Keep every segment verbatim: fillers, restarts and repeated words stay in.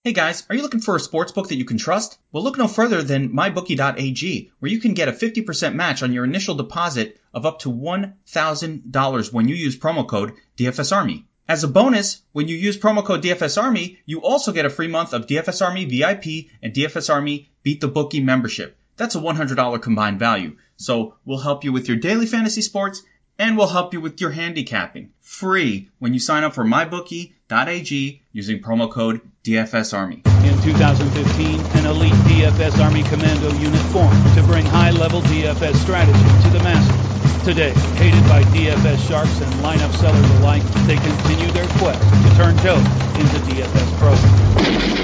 Hey guys, are you looking for a sports book that you can trust? Well, look no further than my bookie dot a g, where you can get a fifty percent match on your initial deposit of up to one thousand dollars when you use promo code D F S Army. As a bonus, when you use promo code D F S Army, you also get a free month of D F S Army V I P and D F S Army Beat the Bookie membership. That's a one hundred dollars combined value. So we'll help you with your daily fantasy sports, and we'll help you with your handicapping. Free when you sign up for my bookie dot a g using promo code D F S Army. In two thousand fifteen, an elite D F S Army Commando unit formed to bring high-level D F S strategy to the masses. Today, aided by D F S sharks and lineup sellers alike, they continue their quest to turn Joe into D F S pros.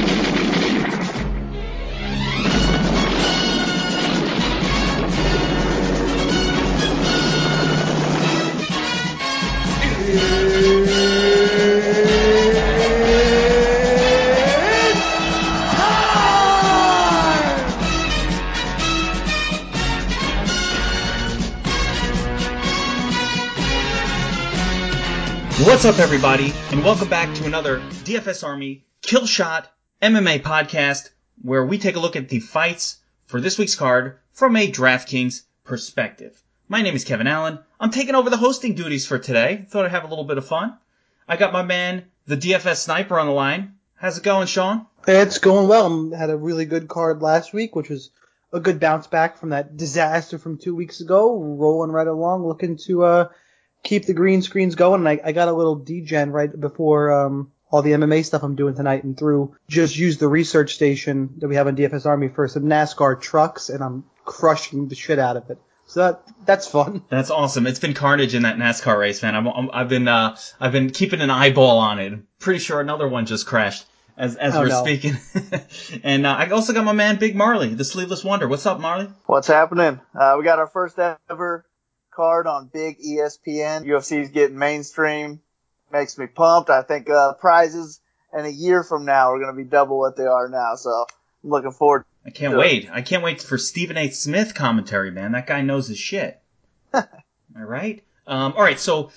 What's up, everybody, and welcome back to another D F S Army Kill Shot M M A podcast, where we take a look at the fights for this week's card from a DraftKings perspective. My name is Kevin Allen. I'm taking over the hosting duties for today. Thought I'd have a little bit of fun. I got my man, the D F S Sniper, on the line. How's it going, Sean? It's going well. I had a really good card last week, which was a good bounce back from that disaster from two weeks ago. Rolling right along, looking to uh keep the green screens going. And I, I got a little degen right before um all the M M A stuff I'm doing tonight, and through just used the research station that we have on D F S Army for some NASCAR trucks, and I'm crushing the shit out of it. So that that's fun. That's awesome. It's been carnage in that NASCAR race, man. I'm, I'm, I've been uh, I've been keeping an eyeball on it. I'm pretty sure another one just crashed as as Oh, we're no. speaking. And uh, I also got my man Big Marley, the Sleeveless Wonder. What's up, Marley? What's happening? Uh, we got our first ever card on Big E S P N. U F C's getting mainstream. Makes me pumped. I think uh, prizes in a year from now are going to be double what they are now. So I'm looking forward. I can't Good. wait. I can't wait for Stephen A. Smith commentary, man. That guy knows his shit. Am I right? Um, all right, so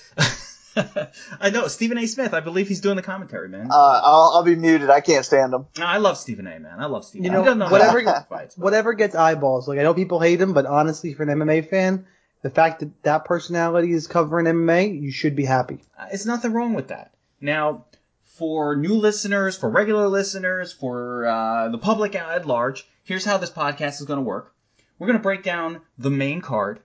I know Stephen A. Smith. I believe he's doing the commentary, man. Uh, I'll, I'll be muted. I can't stand them. I love Stephen A. Man. I love Stephen. You A. know, He doesn't how whatever- to fights, but- Whatever gets eyeballs. Like, I know people hate him, but honestly, for an M M A fan, the fact that that personality is covering M M A, you should be happy. Uh, It's nothing wrong with that. Now, for new listeners, for regular listeners, for uh, the public at large, here's how this podcast is going to work. We're going to break down the main card,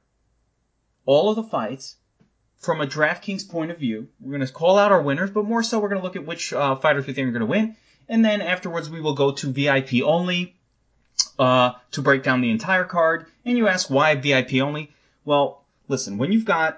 all of the fights, from a DraftKings point of view. We're going to call out our winners, but more so we're going to look at which uh, fighters we think are going to win. And then afterwards we will go to V I P only uh, to break down the entire card. And you ask, why V I P only? Well, listen, when you've got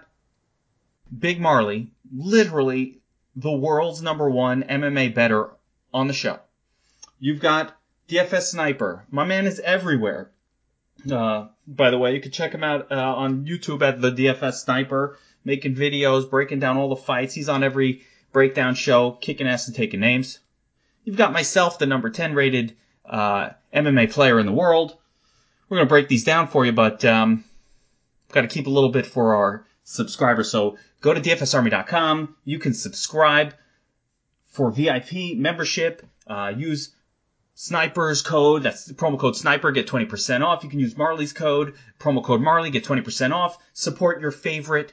Big Marley, literally the world's number one M M A bettor on the show. You've got D F S Sniper. My man is everywhere. Uh, by the way, you can check him out uh, on YouTube at the D F S Sniper, making videos, breaking down all the fights. He's on every breakdown show, kicking ass and taking names. You've got myself, the number ten rated uh, M M A player in the world. We're going to break these down for you, but um, got to keep a little bit for our subscribers. So go to D F S Army dot com. You can subscribe for V I P membership. Uh, use Sniper's code. That's the promo code Sniper. Get twenty percent off. You can use Marley's code. Promo code Marley. Get twenty percent off. Support your favorite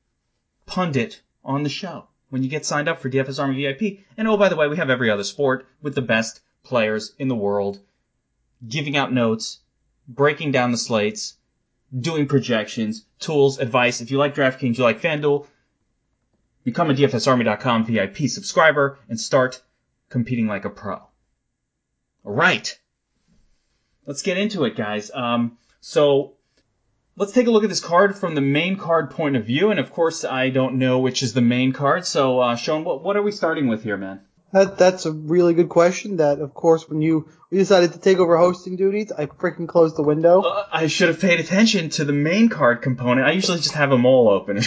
pundit on the show when you get signed up for D F S Army V I P. And oh, by the way, we have every other sport with the best players in the world, giving out notes, breaking down the slates, doing projections, tools, advice. If you like DraftKings, you like FanDuel, become a D F S Army dot com V I P subscriber and start competing like a pro. All right. Let's get into it, guys. Um, so let's take a look at this card from the main card point of view. And, of course, I don't know which is the main card. So, uh, Sean, what, what are we starting with here, man? That that's a really good question. That, of course, when you we decided to take over hosting duties, I freaking closed the window. Uh, I should have paid attention to the main card component. I usually just have them all open.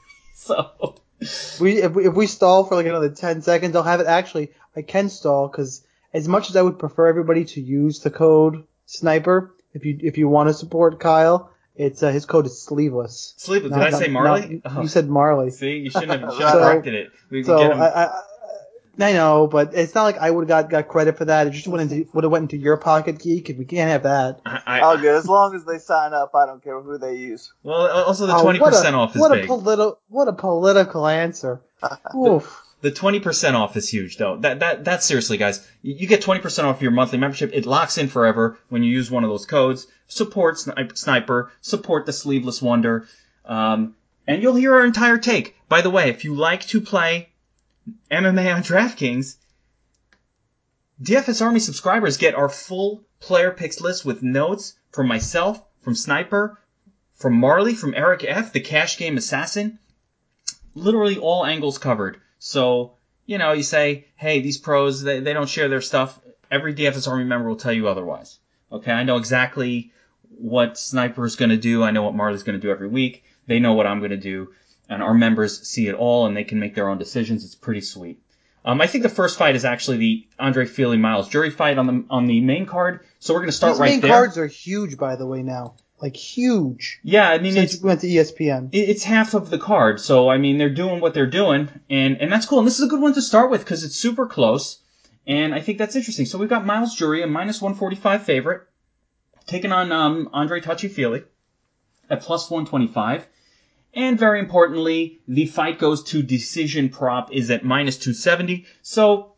So We if, we if we stall for like another ten seconds, I'll have it. Actually, I can stall because as much as I would prefer everybody to use the code Sniper, if you if you want to support Kyle, it's uh, his code is sleeveless. Sleeveless. Not- Did I say not- Marley? not- Oh. You said Marley. See, you shouldn't have, you should have So- corrected it. We So get him. I, I, I know, but it's not like I would have got, got credit for that. It just went into would have went into your pocket, Geek, and we can't have that. I, I, Oh, good. As long as they sign up, I don't care who they use. Well, also the Oh, twenty percent what a, off is what big. A politi- what a political answer. Oof. The twenty percent off is huge, though. That that that's seriously, guys. You get twenty percent off your monthly membership. It locks in forever when you use one of those codes. Support Sni- Sniper. Support the Sleeveless Wonder. Um, and you'll hear our entire take. By the way, if you like to play M M A on DraftKings, D F S Army subscribers get our full player picks list with notes from myself, from Sniper, from Marley, from Eric F., the Cash Game Assassin. Literally all angles covered. So, you know, you say, hey, these pros, they, they don't share their stuff. Every D F S Army member will tell you otherwise. Okay, I know exactly what Sniper's going to do. I know what Marley's going to do every week. They know what I'm going to do. And our members see it all, and they can make their own decisions. It's pretty sweet. Um, I think the first fight is actually the Andre Fili Miles Jury fight on the on the main card. So we're going to start These right main there. cards are huge, by the way, now. Like, huge. Yeah, I mean, Since it's, we went to E S P N. it's half of the card. So, I mean, they're doing what they're doing, and, and that's cool. And this is a good one to start with because it's super close, and I think that's interesting. So we've got Miles Jury, a minus one forty-five favorite, taking on um, Andre Touchy-Fili at plus one twenty-five. And very importantly, the fight goes to decision prop is at minus two seventy. So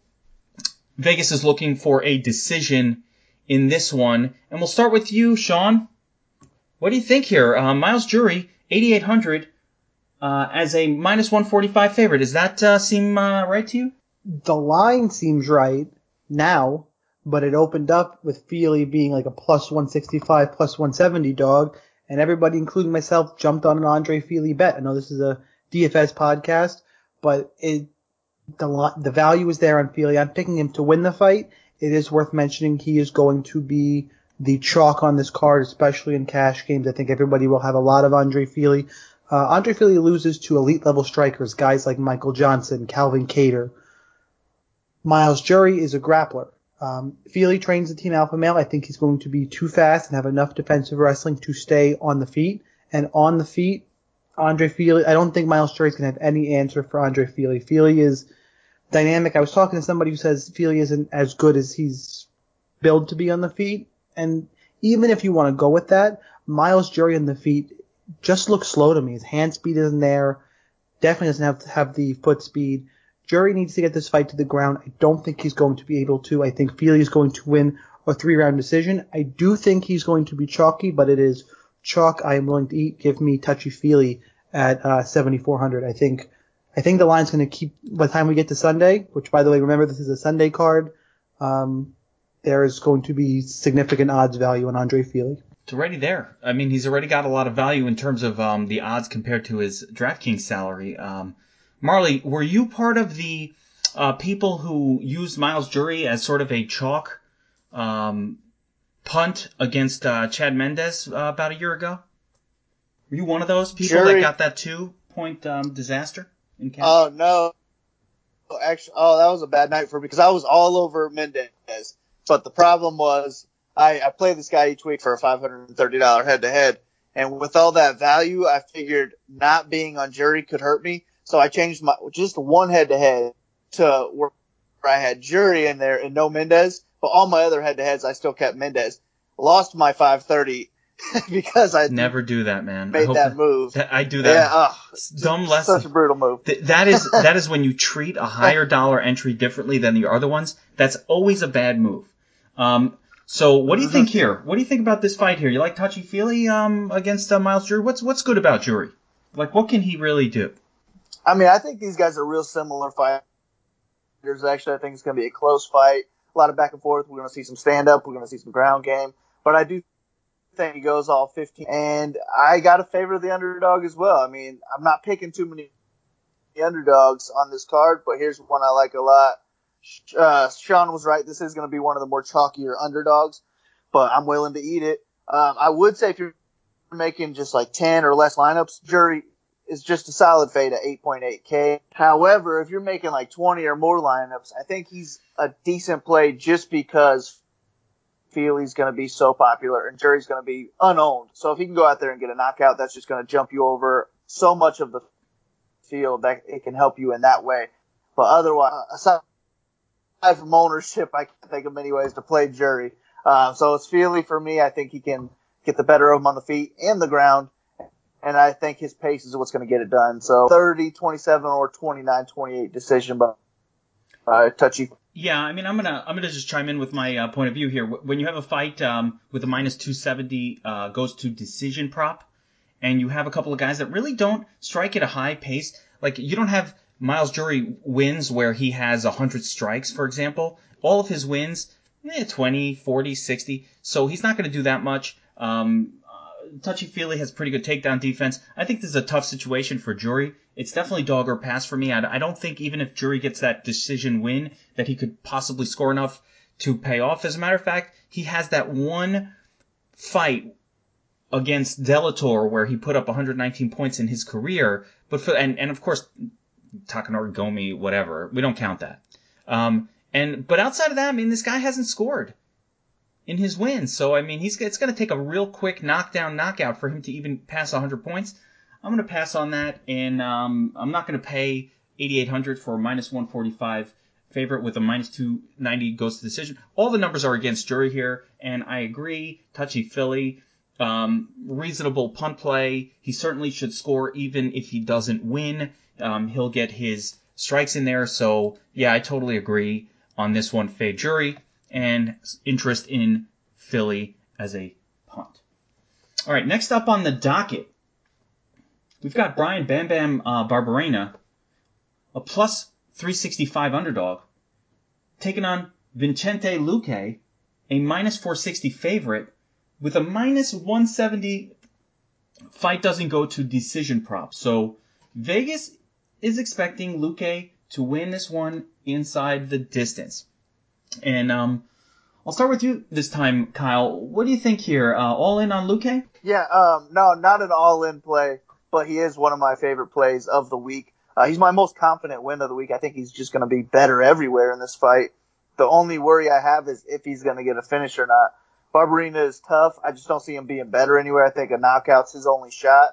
Vegas is looking for a decision in this one. And we'll start with you, Sean. What do you think here? Uh, Miles Jury, eighty-eight hundred uh, as a minus one forty-five favorite. Does that uh, seem uh, right to you? The line seems right now, but it opened up with Fili being like a plus one sixty-five, plus one seventy dog. And everybody, including myself, jumped on an Andre Fili bet. I know this is a D F S podcast, but it, the the value is there on Fili. I'm picking him to win the fight. It is worth mentioning he is going to be the chalk on this card, especially in cash games. I think everybody will have a lot of Andre Fili. Uh, Andre Fili loses to elite level strikers, guys like Michael Johnson, Calvin Kattar. Miles Jury is a grappler. Um, Fili trains the Team Alpha Male. I think he's going to be too fast and have enough defensive wrestling to stay on the feet. And on the feet, Andre Fili, I don't think Miles Jury is going to have any answer for Andre Fili. Fili is dynamic. I was talking to somebody who says Fili isn't as good as he's billed to be on the feet. And even if you want to go with that, Miles Jury on the feet just looks slow to me. His hand speed isn't there. Definitely doesn't have to have the foot speed. Jury needs to get this fight to the ground. I don't think he's going to be able to. I think Fili is going to win a three-round decision. I do think he's going to be chalky, but it is chalk I am willing to eat. Give me Touchy-Fili at uh, seventy-four hundred. I think I think the line's going to keep by the time we get to Sunday, which, by the way, remember this is a Sunday card. Um, there is going to be significant odds value on Andre Fili. It's already there. I mean, he's already got a lot of value in terms of um, the odds compared to his DraftKings salary. Um, Marley, were you part of the uh, people who used Miles Jury as sort of a chalk um, punt against uh, Chad Mendes uh, about a year ago? Were you one of those people Jury. that got that two-point um, disaster in cash? Oh, no. Actually, oh, that was a bad night for me because I was all over Mendez. But the problem was I, I play this guy each week for a five hundred thirty dollars head-to-head. And with all that value, I figured not being on Jury could hurt me. So I changed my just one head-to-head to where I had Jury in there and no Mendez. But all my other head-to-heads, I still kept Mendez. Lost my five thirty because I never do that, man. I made hope that move. That, I do that. Yeah, oh, dumb lesson. Such a brutal move. Th- that is that is when you treat a higher dollar entry differently than the other ones. That's always a bad move. Um, so what do you think here? What do you think about this fight here? You like Touchy-Fili um, against uh, Miles Jury? What's what's good about Jury? Like, what can he really do? I mean, I think these guys are real similar fighters. Actually, I think it's going to be a close fight. A lot of back and forth. We're going to see some stand-up. We're going to see some ground game. But I do think he goes all fifteen. And I got to favor the underdog as well. I mean, I'm not picking too many underdogs on this card, but here's one I like a lot. Uh, Sean was right. This is going to be one of the more chalkier underdogs, but I'm willing to eat it. Um, I would say if you're making just like ten or less lineups, Jury is just a solid fade at eight point eight K. However, if you're making like twenty or more lineups, I think he's a decent play just because Fili's going to be so popular and Jury's going to be unowned. So if he can go out there and get a knockout, that's just going to jump you over so much of the field that it can help you in that way. But otherwise, aside from ownership, I can think of many ways to play Jury. Uh, so it's Feely for me. I think he can get the better of him on the feet and the ground. And I think his pace is what's going to get it done. So thirty twenty-seven or twenty-nine twenty-eight decision by uh, Touchy. Yeah, I mean, I'm gonna I'm gonna just chime in with my uh, point of view here. When you have a fight um, with a minus two seventy uh, goes to decision prop, and you have a couple of guys that really don't strike at a high pace, like you don't have Miles Jury wins where he has one hundred strikes, for example. All of his wins, eh, twenty, forty, sixty. So he's not going to do that much. Um, uh, Touchy-feely has pretty good takedown defense. I think this is a tough situation for Jury. It's definitely dog or pass for me. I, I don't think even if Jury gets that decision win that he could possibly score enough to pay off. As a matter of fact, he has that one fight against Delator where he put up one hundred nineteen points in his career. But for and, and of course, Takanori Gomi, whatever. We don't count that. Um, and but outside of that, I mean, this guy hasn't scored in his wins. So, I mean, he's it's going to take a real quick knockdown, knockout for him to even pass one hundred points. I'm going to pass on that, and um, I'm not going to pay eighty-eight hundred for a minus one forty-five favorite with a minus two ninety goes to decision. All the numbers are against Jury here, and I agree. Touchy-feely. Um, reasonable punt play. He certainly should score even if he doesn't win. Um, he'll get his strikes in there. So, yeah, I totally agree on this one. Fade Jury and interest in Philly as a punt. All right, next up on the docket, we've got Brian Bam Bam uh, Barberena, a plus three sixty-five underdog, taking on Vicente Luque, a minus four sixty favorite, with a minus one seventy, fight doesn't go to decision prop. So Vegas is expecting Luque to win this one inside the distance. And um, I'll start with you this time, Kyle. What do you think here? Uh, all in on Luque? Yeah, um, no, not an all-in play, but he is one of my favorite plays of the week. Uh, he's my most confident win of the week. I think he's just going to be better everywhere in this fight. The only worry I have is if he's going to get a finish or not. Barberena is tough. I just don't see him being better anywhere. I think a knockout's his only shot.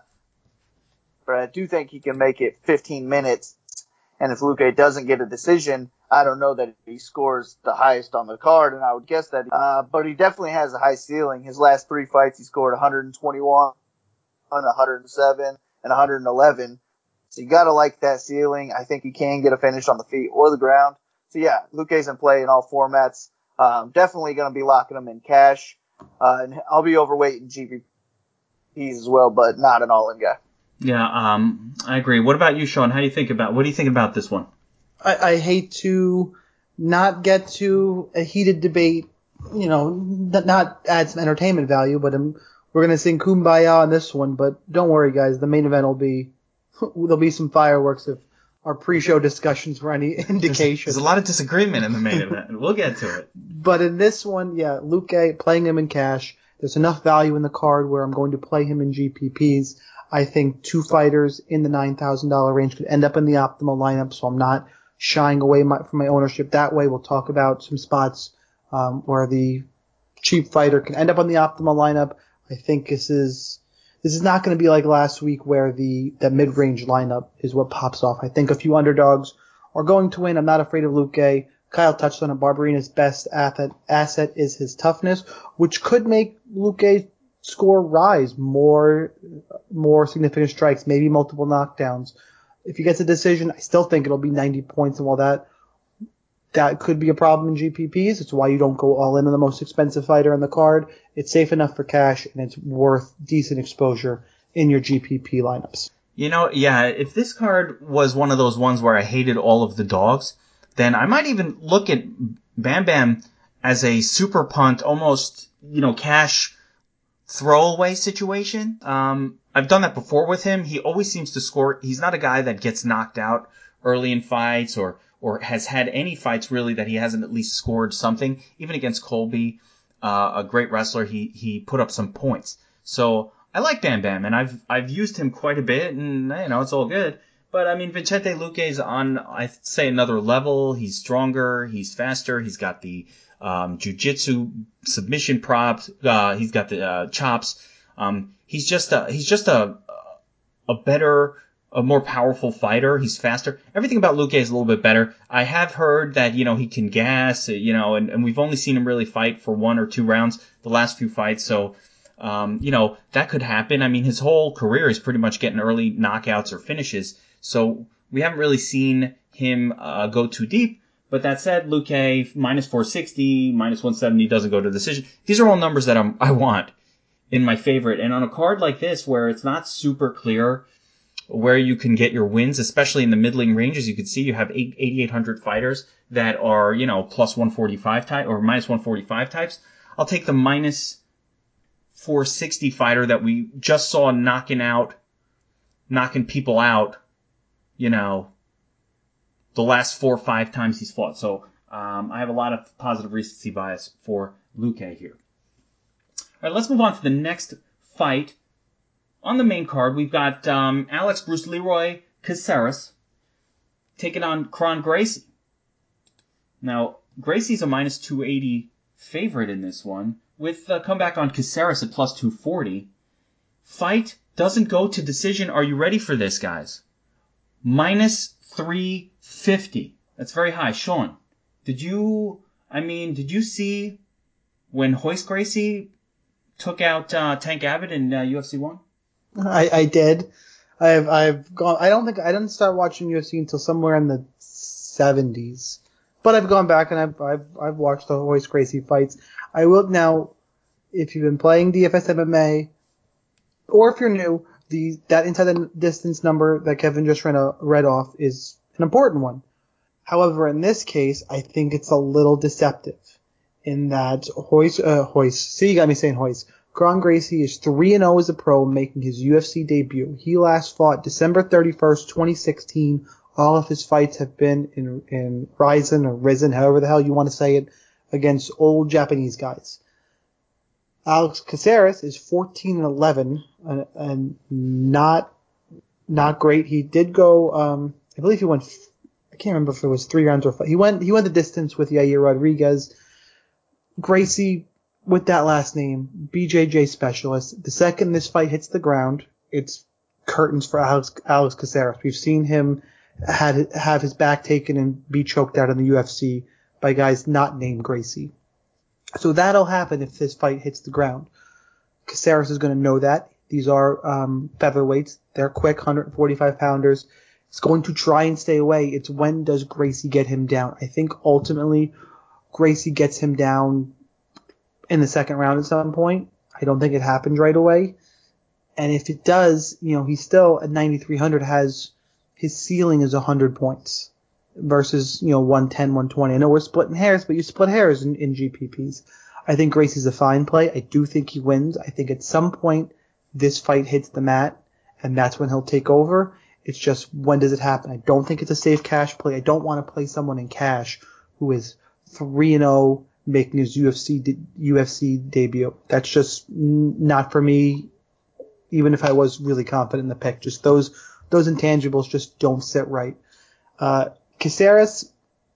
But I do think he can make it fifteen minutes. And if Luque doesn't get a decision, I don't know that he scores the highest on the card, and I would guess that. Uh, but he definitely has a high ceiling. His last three fights, he scored one twenty-one, one oh seven, and one eleven. So you got to like that ceiling. I think he can get a finish on the feet or the ground. So, yeah, Luque's in play in all formats. Um, definitely going to be locking him in cash. Uh, and I'll be overweight in G P Ps as well, but not an all-in guy. Yeah, um, I agree. What about you, Sean? How do you think about? What do you think about this one? I, I hate to not get to a heated debate, you know, not add some entertainment value, but um, we're going to sing Kumbaya on this one. But don't worry, guys. The main event will be, there'll be some fireworks if our pre-show discussions were any indication. There's, there's a lot of disagreement in the main event, and we'll get to it. But in this one, yeah, Luque, playing him in cash. There's enough value in the card where I'm going to play him in G P Ps. I think two fighters in the nine thousand dollars range could end up in the optimal lineup, so I'm not shying away my, from my ownership that way. We'll talk about some spots um, where the cheap fighter can end up on the optimal lineup. I think this is this is not going to be like last week where the that mid-range lineup is what pops off. I think a few underdogs are going to win. I'm not afraid of Luque. Kyle touched on it. Barberena's best asset, asset is his toughness, which could make Luque's score rise more more significant strikes, maybe multiple knockdowns. If he gets a decision, I still think it'll be ninety points, and while that that could be a problem in G P Ps, it's why you don't go all in on the most expensive fighter on the card. It's safe enough for cash, and it's worth decent exposure in your G P P lineups. You know, yeah, if this card was one of those ones where I hated all of the dogs, then I might even look at Bam Bam as a super punt, almost, you know, cash throwaway situation. Um, I've done that before with him. He always seems to score. He's not a guy that gets knocked out early in fights or, or has had any fights really that he hasn't at least scored something. Even against Colby, uh, a great wrestler, he, he put up some points. So I like Bam Bam, and I've, I've used him quite a bit, and, you know, it's all good. But, I mean, Vicente Luque's on, I'd say, another level. He's stronger. He's faster. He's got the um, jiu-jitsu submission props. Uh, he's got the uh, chops. Um, he's just a, he's just a, a better a more powerful fighter. He's faster. Everything about Luque is a little bit better. I have heard that, you know, he can gas, you know, and, and we've only seen him really fight for one or two rounds the last few fights. So, um, you know, that could happen. I mean, his whole career is pretty much getting early knockouts or finishes. So we haven't really seen him uh, go too deep. But that said, Luque, minus four sixty, minus one seventy, doesn't go to decision. These are all numbers that I'm, I want in my favorite. And on a card like this, where it's not super clear where you can get your wins, especially in the middling range, as you can see, you have eighty-eight hundred fighters that are, you know, plus one forty-five type or minus one forty-five types. I'll take the minus four sixty fighter that we just saw knocking out, knocking people out, you know, the last four or five times he's fought. So um, I have a lot of positive recency bias for Luque here. All right, let's move on to the next fight. On the main card, we've got um, Alex Bruce Leroy Caceres taking on Kron Gracie. Now, Gracie's a minus two eighty favorite in this one, with a comeback on Caceres at plus two forty. Fight doesn't go to decision. Are you ready for this, guys? Minus three fifty. That's very high. Sean, did you, I mean, did you see when Royce Gracie took out uh, Tank Abbott in uh, U F C one? I, I did. I've I've gone. I don't think I didn't start watching U F C until somewhere in the seventies. But I've gone back and I've I've I've watched the Royce Gracie fights. I will now. If you've been playing D F S M M A, or if you're new, the that inside the distance number that Kevin just read, uh, read off is an important one. However, in this case, I think it's a little deceptive in that Royce, uh, Royce. See, you got me saying Royce. Kron Gracie is three and oh as a pro, making his U F C debut. He last fought December thirty-first, twenty sixteen. All of his fights have been in, in Ryzen or Risen, however the hell you want to say it, against old Japanese guys. Alex Caceres is fourteen and eleven, and, and not not great. He did go, um, I believe he went, I can't remember if it was three rounds or five. He went, he went the distance with Yair Rodriguez. Gracie, with that last name, B J J specialist. The second this fight hits the ground, it's curtains for Alex, Alex Caceres. We've seen him had have his back taken and be choked out in the U F C by guys not named Gracie. So that'll happen if this fight hits the ground. Caceres is going to know that. These are um, featherweights. They're quick, one forty-five pounders. He's going to try and stay away. It's when does Gracie get him down? I think ultimately Gracie gets him down in the second round at some point. I don't think it happens right away. And if it does, you know, he's still at ninety-three hundred, has his ceiling is one hundred points versus, you know, one ten, one twenty. I know we're splitting hairs, but you split hairs in, in G P Ps. I think Gracie's a fine play. I do think he wins. I think at some point this fight hits the mat, and that's when he'll take over. It's just, when does it happen? I don't think it's a safe cash play. I don't want to play someone in cash who is three and oh, making his U F C de- U F C debut. That's just n- not for me, even if I was really confident in the pick. Just those those intangibles just don't sit right. Uh, Caceres,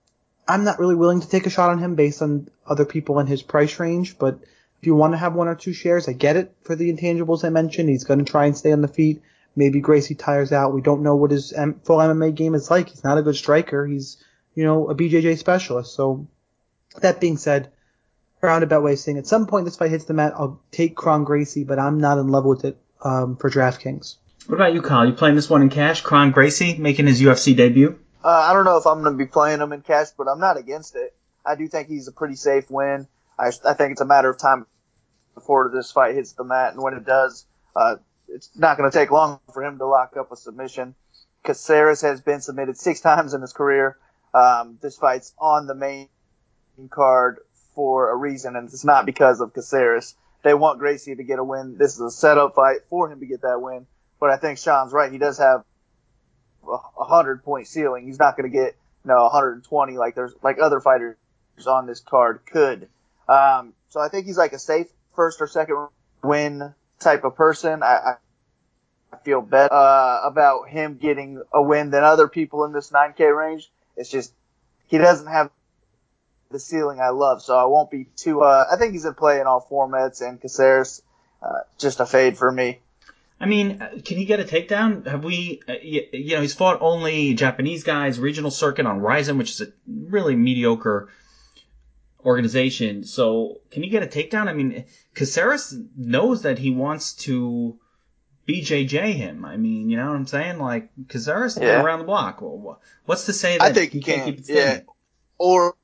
I'm not really willing to take a shot on him based on other people in his price range, but if you want to have one or two shares, I get it for the intangibles I mentioned. He's going to try and stay on the feet. Maybe Gracie tires out. We don't know what his M- full M M A game is like. He's not a good striker. He's, you know, a B J J specialist. So that being said, roundabout way of saying, at some point this fight hits the mat, I'll take Kron Gracie, but I'm not in love with it um, for DraftKings. What about you, Kyle? You playing this one in cash? Kron Gracie making his U F C debut? Uh, I don't know if I'm going to be playing him in cash, but I'm not against it. I do think he's a pretty safe win. I, I think it's a matter of time before this fight hits the mat, and when it does, uh, it's not going to take long for him to lock up a submission. Caceres has been submitted six times in his career. Um, this fight's on the main card for a reason, and it's not because of Caceres. They want Gracie to get a win. This is a setup fight for him to get that win. But I think Sean's right. He does have a hundred point ceiling. He's not going to get, you know, one hundred twenty like there's like other fighters on this card could. Um, so I think he's like a safe first or second win type of person. I, I feel better uh, about him getting a win than other people in this nine K range. It's just he doesn't have the ceiling I love, so I won't be too. Uh, I think he's in play in all formats, and Caceres uh, just a fade for me. I mean, can he get a takedown? Have we, uh, you know, he's fought only Japanese guys, regional circuit on Ryzen, which is a really mediocre organization. So can he get a takedown? I mean, Caceres knows that he wants to B J J him. I mean, you know what I'm saying? Like, Caceres Yeah. around the block. Well, what's to say that I think he he can't can. keep it Yeah. standing? Or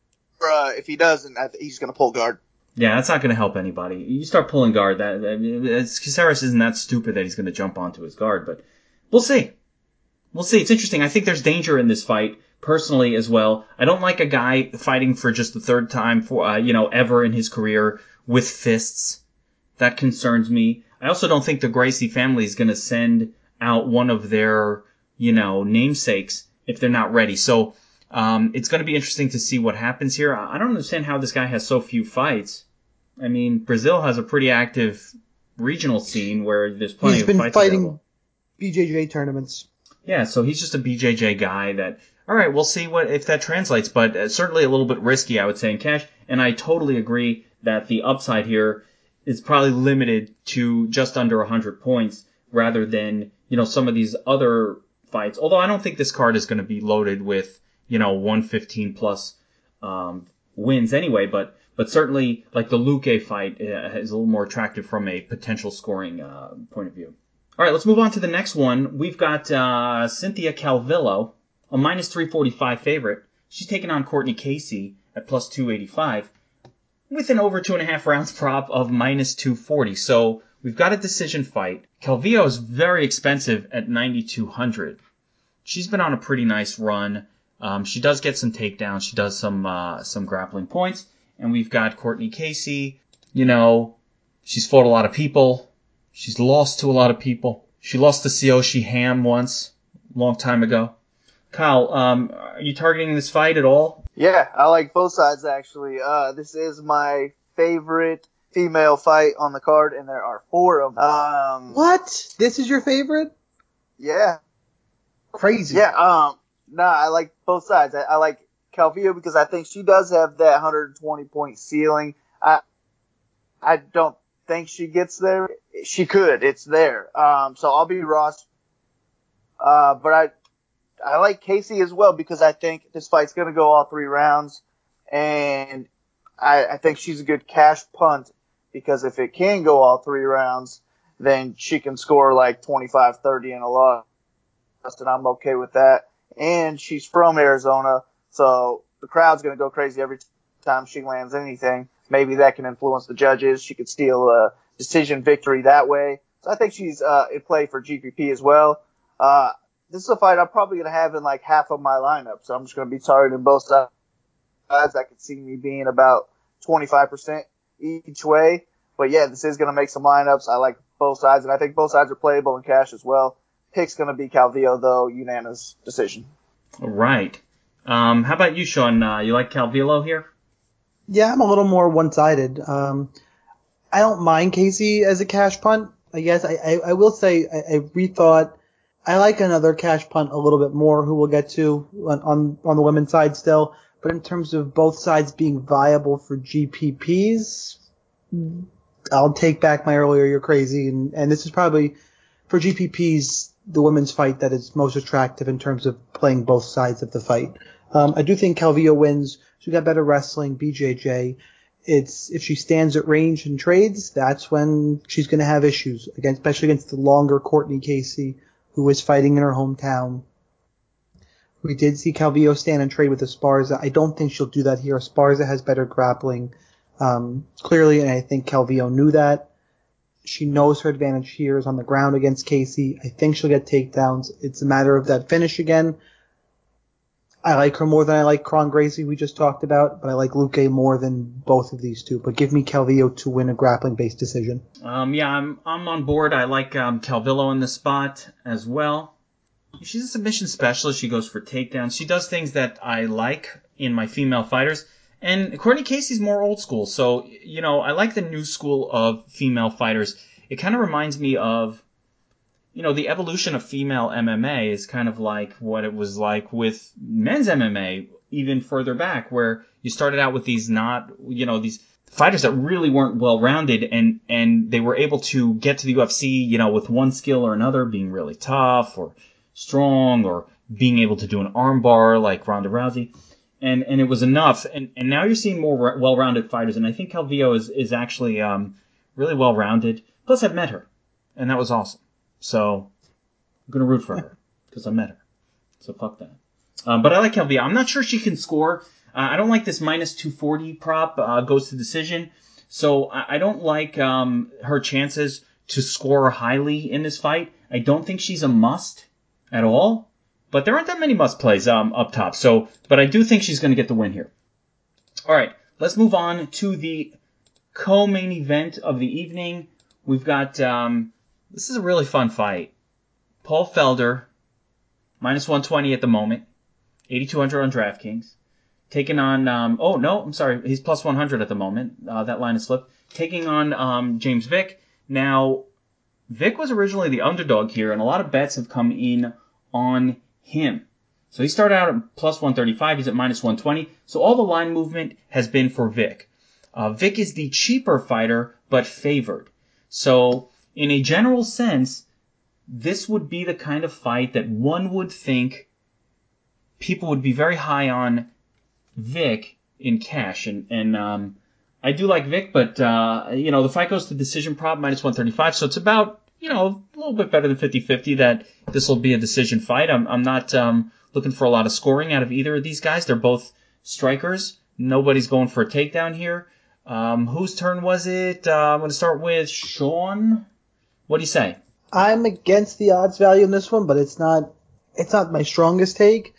uh, if he doesn't, I th- he's going to pull guard. Yeah, that's not going to help anybody. You start pulling guard. That, that Caceres isn't that stupid that he's going to jump onto his guard, but we'll see. We'll see. It's interesting. I think there's danger in this fight, personally as well. I don't like a guy fighting for just the third time for uh, you know ever in his career with fists. That concerns me. I also don't think the Gracie family is going to send out one of their you know namesakes if they're not ready. So. Um, it's going to be interesting to see what happens here. I don't understand how this guy has so few fights. I mean, Brazil has a pretty active regional scene where there's plenty He's of been fights fighting available. B J J tournaments. Yeah, so he's just a B J J guy that, all right, we'll see what if that translates, but uh, certainly a little bit risky, I would say, in cash. And I totally agree that the upside here is probably limited to just under one hundred points rather than, you know, some of these other fights. Although I don't think this card is going to be loaded with you know, one fifteen plus um, wins anyway, but but certainly like the Luque fight uh, is a little more attractive from a potential scoring uh, point of view. All right, let's move on to the next one. We've got uh, Cynthia Calvillo, a minus three forty-five favorite. She's taking on Courtney Casey at plus two eighty-five with an over two and a half rounds prop of minus two forty. So we've got a decision fight. Calvillo is very expensive at ninety-two hundred. She's been on a pretty nice run. Um, she does get some takedowns. She does some uh, some grappling points. And we've got Courtney Casey. You know, she's fought a lot of people. She's lost to a lot of people. She lost to Tsuyoshi Ham once, a long time ago. Kyle, um, are you targeting this fight at all? Yeah, I like both sides, actually. Uh, this is my favorite female fight on the card, and there are four of them. Um, What? This is your favorite? yeah. Crazy. Yeah, um, nah, I like both sides. I, I like Calvillo because I think she does have that one hundred twenty point ceiling. I I don't think she gets there. She could. It's there. Um, so I'll be Ross. Uh, but I I like Casey as well because I think this fight's going to go all three rounds. And I, I think she's a good cash punt because if it can go all three rounds, then she can score like twenty-five, thirty in a loss. And I'm okay with that. And she's from Arizona, so the crowd's going to go crazy every time she lands anything. Maybe that can influence the judges. She could steal a decision victory that way. So I think she's uh, in play for G P P as well. Uh, this is a fight I'm probably going to have in like half of my lineup, so I'm just going to be targeting both sides. I could see me being about twenty-five percent each way. But yeah, this is going to make some lineups. I like both sides, and I think both sides are playable in cash as well. Pick's going to be Calvillo, though, unanimous decision. All right. Um, how about you, Sean? Uh, you like Calvillo here? Yeah, I'm a little more one-sided. Um, I don't mind Casey as a cash punt. I guess I, I, I will say I, I rethought. I like another cash punt a little bit more, who we'll get to on, on, on the women's side still. But in terms of both sides being viable for G P Ps, I'll take back my earlier you're crazy. And, and this is probably, for G P Ps, the women's fight that is most attractive in terms of playing both sides of the fight. Um, I do think Calvillo wins. She got better wrestling, B J J. It's, if she stands at range and trades, that's when she's going to have issues, against, especially against the longer Courtney Casey, who is fighting in her hometown. We did see Calvillo stand and trade with Esparza. I don't think she'll do that here. Esparza has better grappling, um, clearly, and I think Calvillo knew that. She knows her advantage here is on the ground against Casey. I think she'll get takedowns. It's a matter of that finish again. I like her more than I like Kron Gracie, we just talked about, but I like Luque more than both of these two. But give me Calvillo to win a grappling-based decision. Um, yeah, I'm I'm on board. I like um, Calvillo in the spot as well. She's a submission specialist. She goes for takedowns. She does things that I like in my female fighters. And Courtney Casey's more old school. So, you know, I like the new school of female fighters. It kind of reminds me of, you know, the evolution of female M M A is kind of like what it was like with men's M M A even further back, where you started out with these not, you know, these fighters that really weren't well-rounded, and, and they were able to get to the U F C, you know, with one skill or another, being really tough or strong or being able to do an armbar like Ronda Rousey. And, and it was enough. And, and now you're seeing more well-rounded fighters, and I think Calvillo is, is actually um, really well-rounded. Plus, I've met her, and that was awesome. So I'm going to root for her because I met her. So fuck that. Um, but I like Calvillo. I'm not sure she can score. Uh, I don't like this minus two forty prop, uh, goes to decision. So I, I don't like um, her chances to score highly in this fight. I don't think she's a must at all. But there aren't that many must plays um, up top. So, but I do think she's going to get the win here. All right, let's move on to the co-main event of the evening. We've got, um, this is a really fun fight. Paul Felder, minus one twenty at the moment, eighty-two hundred on DraftKings. Taking on, um, oh, no, I'm sorry, he's plus one hundred at the moment. Uh, that line is flipped. Taking on um, James Vick. Now, Vick was originally the underdog here, and a lot of bets have come in on him. So he started out at plus one thirty-five. He's at minus one twenty. So all the line movement has been for Vick. Uh, Vick is the cheaper fighter, but favored. So in a general sense, this would be the kind of fight that one would think people would be very high on Vick in cash. And, and um, I do like Vick, but, uh, you know, the fight goes to decision prop, minus one thirty-five. So it's about, you know, a little bit better than fifty-fifty that this will be a decision fight. I'm, I'm not um, looking for a lot of scoring out of either of these guys. They're both strikers. Nobody's going for a takedown here. Um, whose turn was it? Uh, I'm going to start with Sean. What do you say? I'm against the odds value in this one, but it's not it's not my strongest take.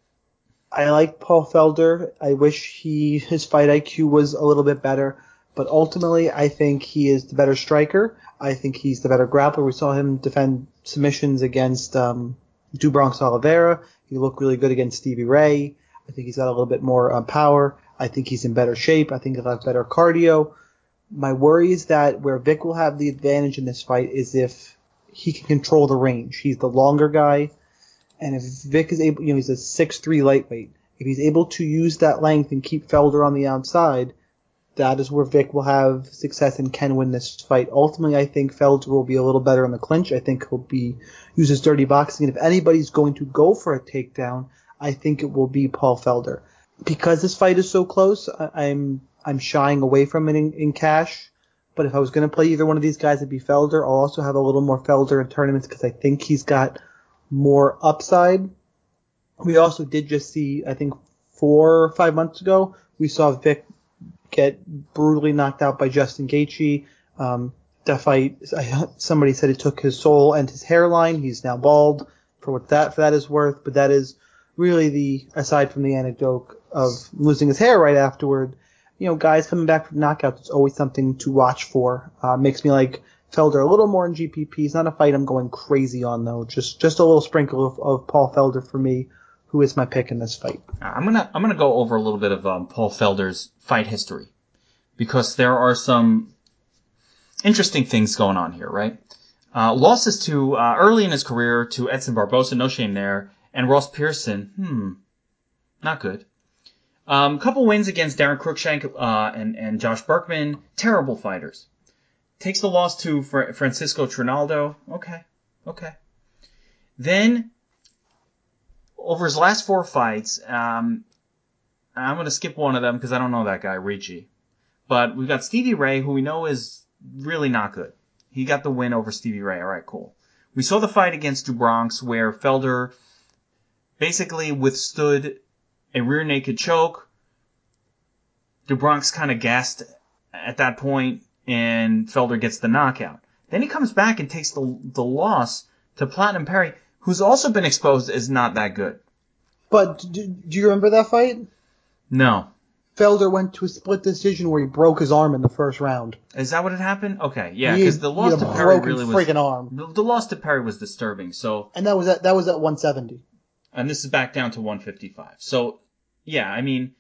I like Paul Felder. I wish he his fight I Q was a little bit better, but ultimately I think he is the better striker. I think he's the better grappler. We saw him defend submissions against um, Do Bronx Oliveira. He looked really good against Stevie Ray. I think he's got a little bit more uh, power. I think he's in better shape. I think he'll have better cardio. My worry is that where Vick will have the advantage in this fight is if he can control the range. He's the longer guy, and if Vick is able, you know, he's a six three lightweight. If he's able to use that length and keep Felder on the outside, that is where Vick will have success and can win this fight. Ultimately, I think Felder will be a little better in the clinch. I think he'll be use his dirty boxing, and if anybody's going to go for a takedown, I think it will be Paul Felder. Because this fight is so close, I, I'm I'm shying away from it in, in cash. But if I was going to play either one of these guys, it'd be Felder. I'll also have a little more Felder in tournaments because I think he's got more upside. We also did just see, I think, four or five months ago, we saw Vick get brutally knocked out by Justin Gaethje. Um, that fight, somebody said it took his soul and his hairline. He's now bald, for what that for that is worth. But that is really the, aside from the anecdote of losing his hair right afterward, you know, guys coming back from knockouts, it's always something to watch for. Uh, makes me like Felder a little more in G P P. It's not a fight I'm going crazy on, though. Just just a little sprinkle of, of Paul Felder for me, who is my pick in this fight. I'm gonna I'm gonna go over a little bit of um, Paul Felder's fight history because there are some interesting things going on here, right? Uh, losses to uh, early in his career to Edson Barbosa, no shame there, and Ross Pearson, hmm, not good. A um, couple wins against Darren Cruikshank uh, and, and Josh Berkman. Terrible fighters. Takes the loss to Fra- Francisco Trinaldo. Okay. Okay. Then, over his last four fights, um, I'm going to skip one of them because I don't know that guy, Ricci. But we've got Stevie Ray, who we know is really not good. He got the win over Stevie Ray. All right, cool. We saw the fight against Do Bronx where Felder basically withstood a rear naked choke. Do Bronx kind of gassed at that point, and Felder gets the knockout. Then he comes back and takes the the loss to Platinum Perry, who's also been exposed as not that good. But do, do you remember that fight? No. Felder went to a split decision where he broke his arm in the first round. Is that what had happened? Okay, yeah, He because had- the he loss had to a Perry broken really was friggin' arm. The, the loss to Perry was disturbing. So, And that was at that was at one seventy. and this is back down to one fifty-five. So, yeah, I mean,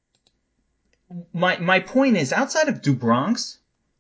my my point is, outside of Do Bronx,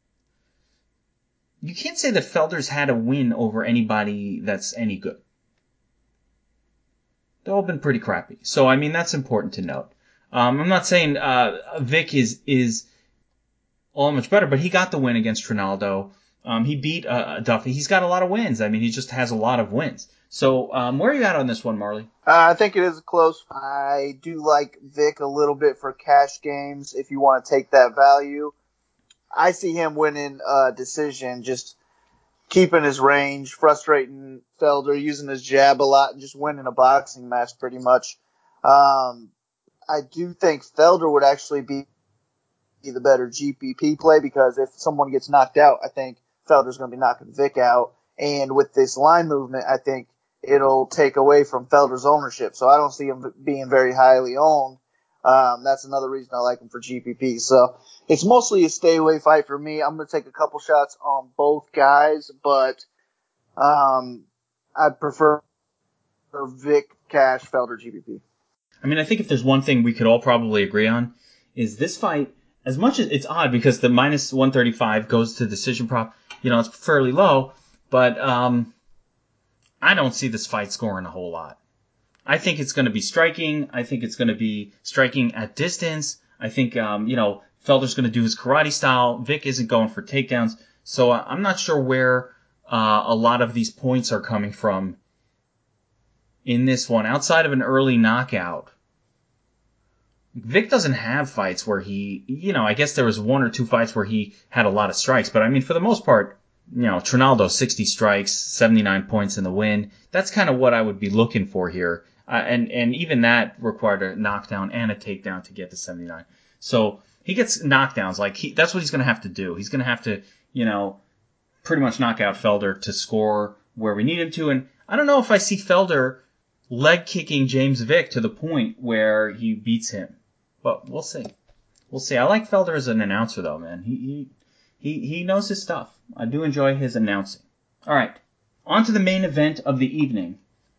you can't say that Felder's had a win over anybody that's any good. They've all been pretty crappy. So, I mean, that's important to note. Um, I'm not saying uh, Vick is is all that much better. But he got the win against Trinaldo. Um, he beat uh, Duffy. He's got a lot of wins. I mean, he just has a lot of wins. So um, where are you at on this one, Marley? Uh, I think it is close. I do like Vic a little bit for cash games if you want to take that value. I see him winning a decision, just keeping his range, frustrating Felder, using his jab a lot, and just winning a boxing match pretty much. Um, I do think Felder would actually be the better G P P play because if someone gets knocked out, I think Felder's going to be knocking Vic out. And with this line movement, I think it'll take away from Felder's ownership. So I don't see him being very highly owned. Um, that's another reason I like him for G P P. So it's mostly a stay away fight for me. I'm going to take a couple shots on both guys, but um, I'd prefer Vic Cash, Felder, G P P. I mean, I think if there's one thing we could all probably agree on is this fight, as much as it's odd because the minus one thirty-five goes to decision prop, you know, it's fairly low, but um, I don't see this fight scoring a whole lot. I think it's going to be striking. I think it's going to be striking at distance. I think, um, you know, Felder's going to do his karate style. Vic isn't going for takedowns. So uh, I'm not sure where uh, a lot of these points are coming from in this one. Outside of an early knockout, Vic doesn't have fights where he, you know, I guess there was one or two fights where he had a lot of strikes. But, I mean, for the most part, you know, Trinaldo, sixty strikes, seventy-nine points in the win. That's kind of what I would be looking for here. Uh, and, and even that required a knockdown and a takedown to get to seventy-nine. So he gets knockdowns. Like he, that's what he's going to have to do. He's going to have to, you know, pretty much knock out Felder to score where we need him to. And I don't know if I see Felder leg kicking James Vick to the point where he beats him. But we'll see. We'll see. I like Felder as an announcer, though, man. He he he, he knows his stuff. I do enjoy his announcing. All right. On to the main event of the evening.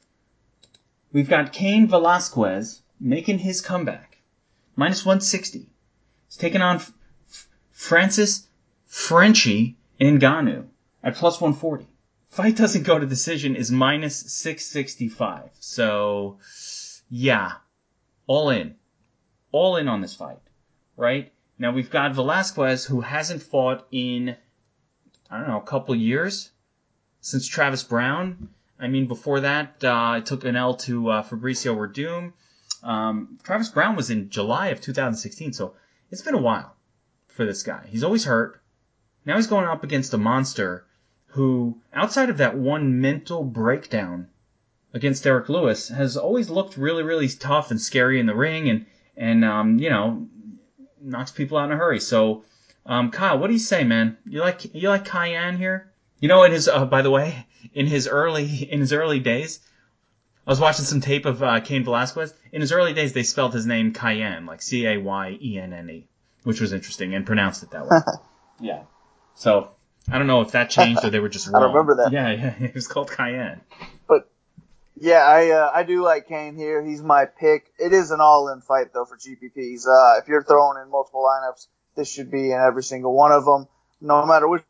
We've got Cain Velasquez making his comeback. minus one sixty. He's taking on F- F- Francis Frenchie Ngannou at plus one forty. Fight doesn't go to decision is minus six sixty-five. So, yeah. All in. All in on this fight. Right? Now we've got Velasquez who hasn't fought in, I don't know, a couple years since Travis Brown. I mean, before that, uh, it took an L to uh, Fabricio Werdum. Um, Travis Brown was in July of two thousand sixteen, so it's been a while for this guy. He's always hurt. Now he's going up against a monster who, outside of that one mental breakdown against Derek Lewis, has always looked really, really tough and scary in the ring and, and um, you know, knocks people out in a hurry. So, um, Kyle, what do you say, man? You like you like Cayenne here? You know, in his uh, by the way, in his early in his early days, I was watching some tape of uh, Cain Velasquez. In his early days, they spelled his name Cayenne, like C A Y E N N E, which was interesting, and pronounced it that way. Yeah. So I don't know if that changed or they were just wrong. I remember that. Yeah, yeah, it was called Cayenne. But yeah, I uh, I do like Cain here. He's my pick. It is an all-in fight though for G P Ps. Uh, if you're throwing in multiple lineups, this should be in every single one of them, no matter which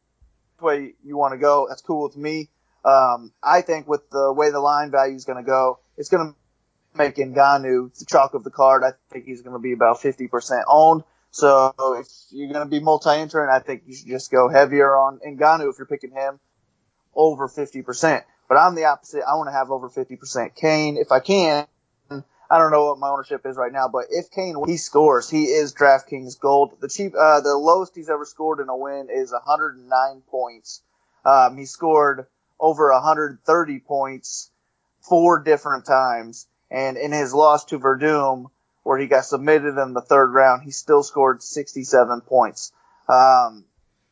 way you want to go. That's cool with me. Um, I think with the way the line value is going to go, it's going to make Ngannou the chalk of the card. I think he's going to be about fifty percent owned. So if you're going to be multi-entering, I think you should just go heavier on Ngannou if you're picking him over fifty percent. But I'm the opposite. I want to have over fifty percent Cain if I can. I don't know what my ownership is right now, but if Cain he scores, he is DraftKings gold. The cheap, uh, the lowest he's ever scored in a win is one hundred nine points. Um, he scored over one hundred thirty points four different times, and in his loss to Verdum, where he got submitted in the third round, he still scored sixty-seven points. Um,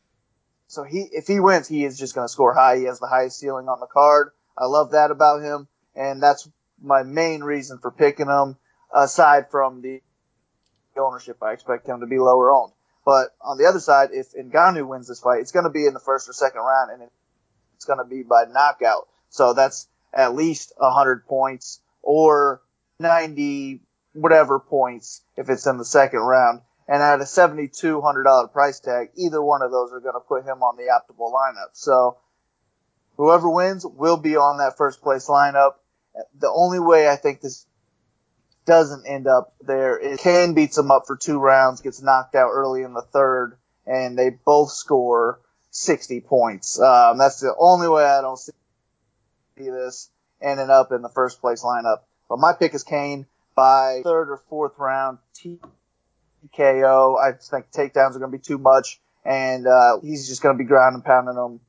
so he, if he wins, he is just going to score high. He has the highest ceiling on the card. I love that about him, and that's my main reason for picking him, aside from the ownership. I expect him to be lower owned. But on the other side, if Ngannou wins this fight, it's going to be in the first or second round, and it's going to be by knockout. So that's at least one hundred points or ninety whatever points if it's in the second round. And at a seven thousand two hundred dollars price tag, either one of those are going to put him on the optimal lineup. So whoever wins will be on that first place lineup. The only way I think this doesn't end up there is Cain beats him up for two rounds, gets knocked out early in the third, and they both score sixty points. Um, that's the only way I don't see this ending up in the first place lineup. But my pick is Kane by third or fourth round T K O. I think takedowns are going to be too much, and uh, he's just going to be ground and pounding them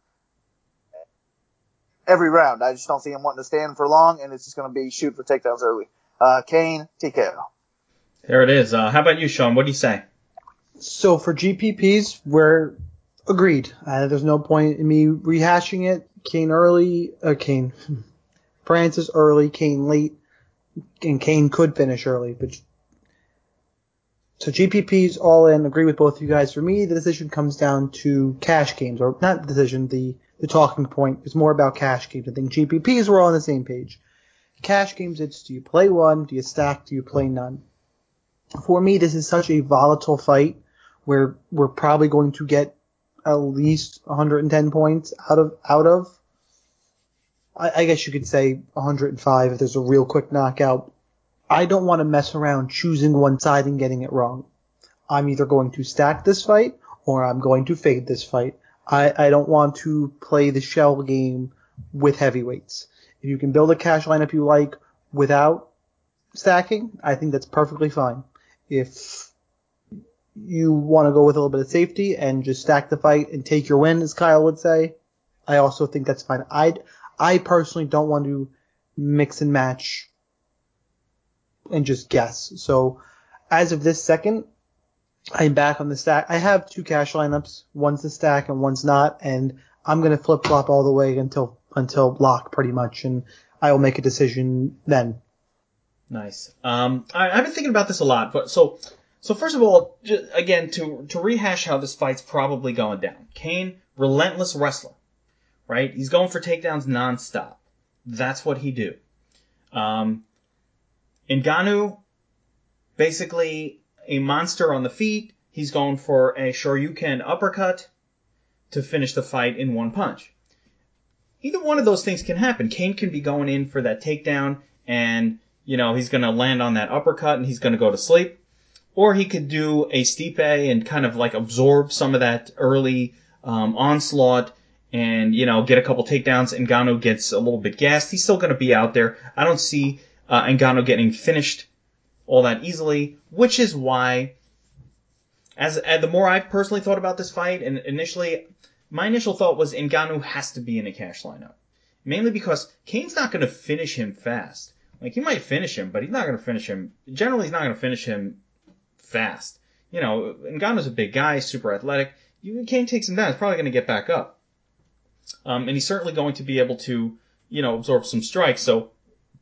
every round. I just don't see him wanting to stand for long, and it's just going to be shoot for takedowns early. Uh, Kane, T K O. There it is. Uh, how about you, Sean? What do you say? So for G P Ps, we're agreed. Uh, there's no point in me rehashing it. Kane early, uh, Kane, Francis early, Kane late, and Kane could finish early. But so G P Ps all in. Agree with both of you guys. For me, the decision comes down to cash games, or not the decision. The the talking point is more about cash games. I think G P Ps we're all on the same page. Cash games, it's do you play one, do you stack, do you play none? For me, this is such a volatile fight where we're probably going to get at least one hundred ten points out of out of. I, I guess you could say one hundred five if there's a real quick knockout. I don't want to mess around choosing one side and getting it wrong. I'm either going to stack this fight or I'm going to fade this fight. I, I don't want to play the shell game with heavyweights. If you can build a cash lineup you like without stacking, I think that's perfectly fine. If you want to go with a little bit of safety and just stack the fight and take your win, as Kyle would say, I also think that's fine. I I personally don't want to mix and match and just guess. So as of this second, I'm back on the stack. I have two cash lineups. One's the stack and one's not, and I'm going to flip-flop all the way until until lock pretty much, and I will make a decision then. Nice. Um, I, I've been thinking about this a lot, but so so first of all, just, again to to rehash how this fight's probably going down. Kane, relentless wrestler, right? He's going for takedowns nonstop. That's what he do. Um, Ngannou, basically a monster on the feet. He's going for a Shoryuken uppercut to finish the fight in one punch. Either one of those things can happen. Kane can be going in for that takedown and, you know, he's going to land on that uppercut and he's going to go to sleep. Or he could do a Stipe and kind of like absorb some of that early um, onslaught and, you know, get a couple takedowns. Ngannou gets a little bit gassed. He's still going to be out there. I don't see uh, Ngannou getting finished all that easily, which is why, as, as the more I personally thought about this fight, and initially, my initial thought was Ngannou has to be in a cash lineup. Mainly because Kane's not going to finish him fast. Like, he might finish him, but he's not going to finish him. Generally, he's not going to finish him fast. You know, Ngannou's a big guy, super athletic. You, Kane takes him down, he's probably going to get back up. Um, and he's certainly going to be able to, you know, absorb some strikes, so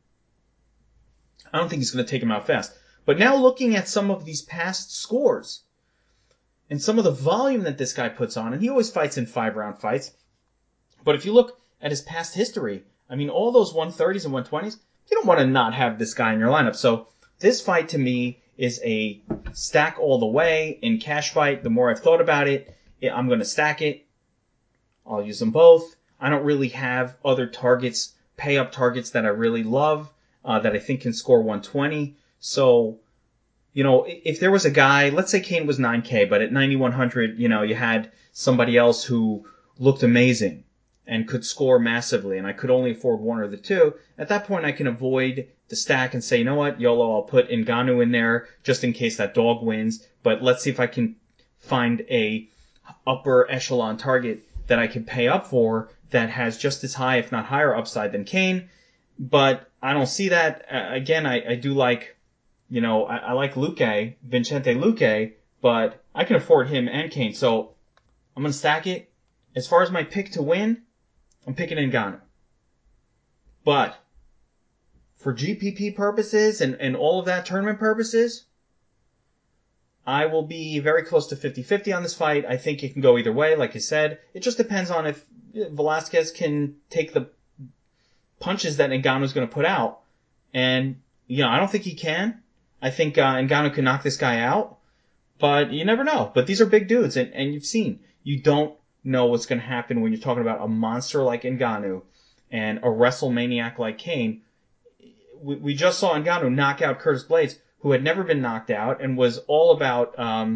I don't think he's going to take him out fast. But now looking at some of these past scores, and some of the volume that this guy puts on, and he always fights in five-round fights, but if you look at his past history, I mean, all those one thirties and one twenties, you don't want to not have this guy in your lineup. So this fight to me is a stack all the way in cash fight. The more I've thought about it, I'm going to stack it. I'll use them both. I don't really have other targets, pay-up targets that I really love, uh, that I think can score one twenty. So, you know, if there was a guy, let's say Kane was nine K, but at ninety-one hundred, you know, you had somebody else who looked amazing and could score massively, and I could only afford one or the two, at that point I can avoid the stack and say, you know what, YOLO, I'll put Ngannou in there just in case that dog wins, but let's see if I can find a upper echelon target that I can pay up for that has just as high, if not higher, upside than Kane. But I don't see that. Uh, again, I, I do like, you know, I, I like Luque, Vicente Luque, but I can afford him and Kane, so I'm going to stack it. As far as my pick to win, I'm picking Ngannou. But for G P P purposes and, and all of that tournament purposes, I will be very close to fifty-fifty on this fight. I think it can go either way, like I said. It just depends on if Velasquez can take the punches that Ngannou's going to put out. And, you know, I don't think he can. I think uh, Ngannou can knock this guy out. But you never know. But these are big dudes, and, and you've seen. You don't know what's going to happen when you're talking about a monster like Ngannou and a WrestleManiac like Kane. We, we just saw Ngannou knock out Curtis Blades, who had never been knocked out and was all about, um,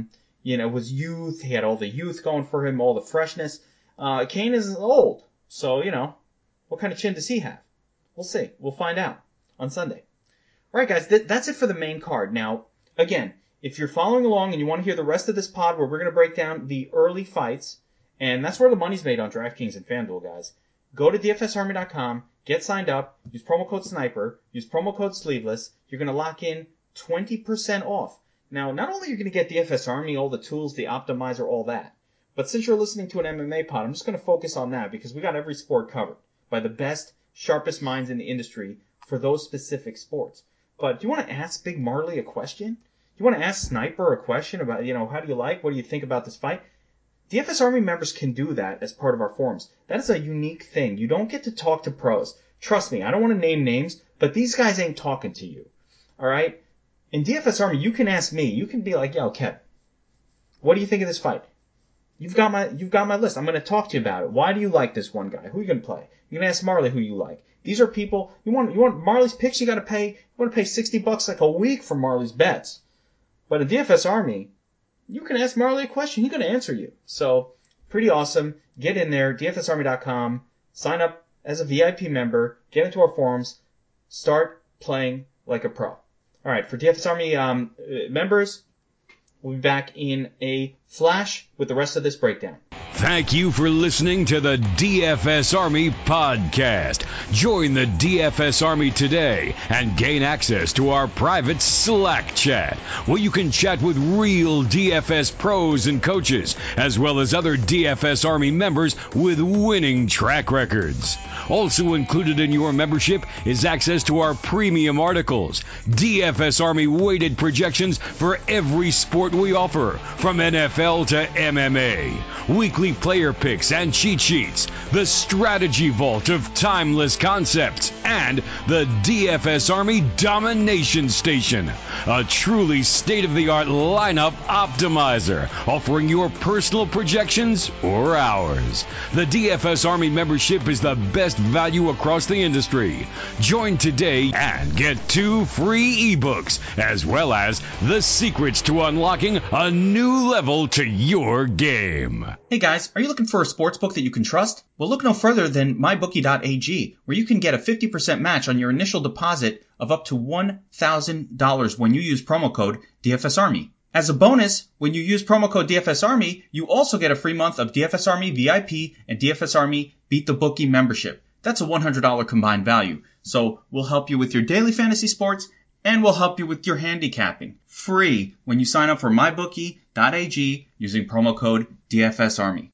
you know, was youth. He had all the youth going for him, all the freshness. Uh, Kane is old, so, you know, what kind of chin does he have? We'll see. We'll find out on Sunday. All right, guys, th- that's it for the main card. Now, again, if you're following along and you want to hear the rest of this pod where we're going to break down the early fights, and that's where the money's made on DraftKings and FanDuel, guys, go to D F S Army dot com, get signed up, use promo code SNIPER, use promo code SLEEVELESS. You're going to lock in twenty percent off. Now, not only are you going to get D F S Army, all the tools, the optimizer, all that, but since you're listening to an M M A pod, I'm just going to focus on that because we got every sport covered by the best, sharpest minds in the industry for those specific sports. But do you want to ask Big Marley a question? Do you want to ask Sniper a question about, you know, how do you like, what do you think about this fight? D F S Army members can do that as part of our forums. That is a unique thing. You don't get to talk to pros. Trust me, I don't want to name names, but these guys ain't talking to you. All right? In D F S Army, you can ask me. You can be like, yo, Kev, what do you think of this fight? You've got my you've got my list. I'm going to talk to you about it. Why do you like this one guy? Who are you going to play? You're going to ask Marley who you like. These are people, you want you want Marley's picks, you got to pay, you want to pay sixty bucks like a week for Marley's bets. But in D F S Army, you can ask Marley a question. He's going to answer you. So, pretty awesome. Get in there, D F S Army dot com, sign up as a V I P member, get into our forums, start playing like a pro. All right, for D F S Army um, members, we'll be back in a flash with the rest of this breakdown. Thank you for listening to the D F S Army podcast. Join the D F S Army today and gain access to our private Slack chat, where you can chat with real D F S pros and coaches, as well as other D F S Army members with winning track records. Also included in your membership is access to our premium articles, D F S Army weighted projections for every sport we offer, from N F L to M M A, weekly player picks and cheat sheets, the strategy vault of timeless concepts, and the D F S Army Domination Station, a truly state-of-the-art lineup optimizer, offering your personal projections or ours. The D F S Army membership is the best value across the industry. Join today and get two free ebooks, as well as the secrets to unlocking a new level to your game. Hey guys, are you looking for a sports book that you can trust? Well, look no further than my bookie dot a g, where you can get a fifty percent match on your initial deposit of up to one thousand dollars when you use promo code D F S Army. As a bonus, when you use promo code D F S Army, you also get a free month of D F S Army V I P and D F S Army Beat the Bookie membership. That's a one hundred dollars combined value. So we'll help you with your daily fantasy sports, and we'll help you with your handicapping. Free when you sign up for my bookie dot a g using promo code D F S Army.